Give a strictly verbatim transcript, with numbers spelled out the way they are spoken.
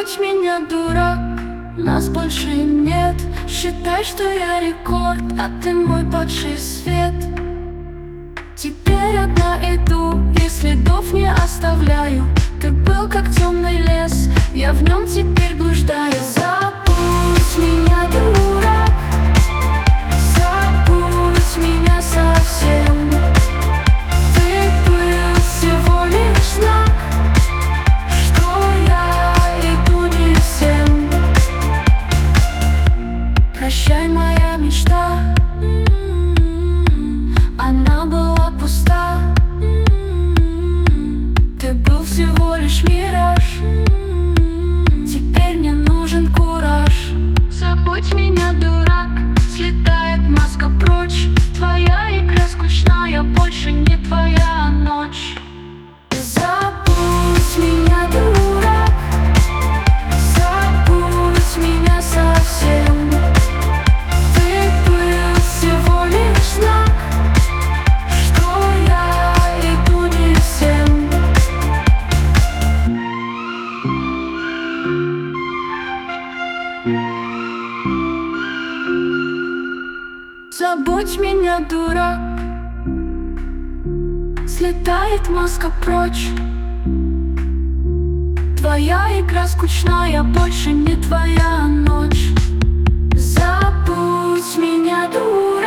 Забудь меня, дурак, нас больше нет. Считай, что я рекорд, а ты мой падший свет. Теперь одна иду, и следов не оставляю. Ты был как темный лес, я в нем теперь блуждаю. Забудь меня, дурак, забудь меня совсем. Ты был всего лишь знак, что я иду не всем. Прощай, моя мечта, она была пуста. Ты был всего лишь мираж, теперь мне нужен кураж. Забудь меня, дурак, слетает маска прочь. Твоя игра скучная, больше не твоя ночь. Забудь меня, дурак, забудь меня совсем. Ты был всего лишь знак, что я иду не всем. Забудь меня, дурак, слетает маска прочь. Твоя игра скучная, больше не твоя ночь. Забудь меня, дурак.